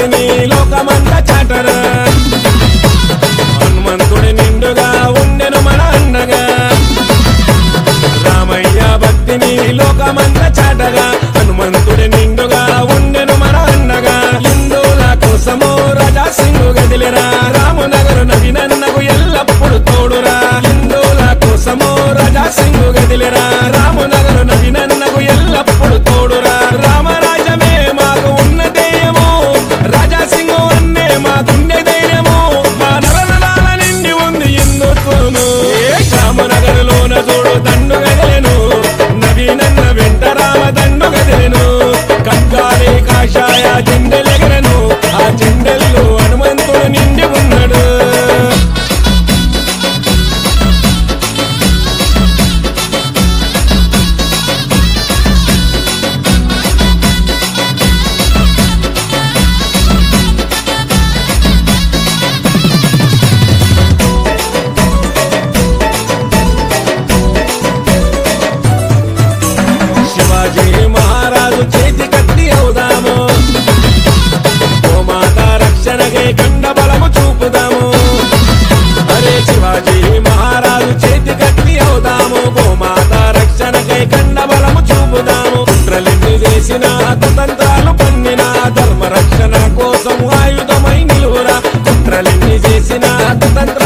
భక్తిని లోకమంతా చాటరా హనుమంతుడి నిండుగా ఉండెను మన అండగా రామయ్య భక్తిని లోకమంతా చాటగా హనుమంతుడి నిండుగా ఉండెను మన అండగా హిందువుల కోసము రాజా సింగు గదిలిరా రామనగరు నవినన్నకు ఎల్లప్పుడు తోడురా హిందువుల కోసము రాజా సింగు గదిలిరా రామనగరు నవినన్నకు ఎల్లప్పుడు తోడురా రామరాజమే మాకు ఉన్న ధైర్యము రాజా సింగు అన్నే మాకుండే ధైర్యము మా నరనరాల నిండి ఉంది హిందుత్వము రామనగరులోన చూడు దండు గదిలేను నవీనన్న వెంట రామ దండు గదిలేను కంకాలి కాషాయ జెండెలెగరను ఆ జెండెల్లో హనుమంతుడు నిండి ఉన్నాడు శివాజీ మహారాజు చేతి కత్తి అవుదాము గోమాత రక్షణకై కండ బలము చూపుదాము అరే శివాజీ మహారాజు చేతి కత్తి అవుదాము గోమాత రక్షణకై కండ బలము చూపుదాము కుట్రలెన్ని చేసిన కుతంత్రాలు పన్నిన ధర్మ రక్షణ కోసం ఆయుధమై నిలువురా కుట్రలెన్ని చేసిన కుతంత్ర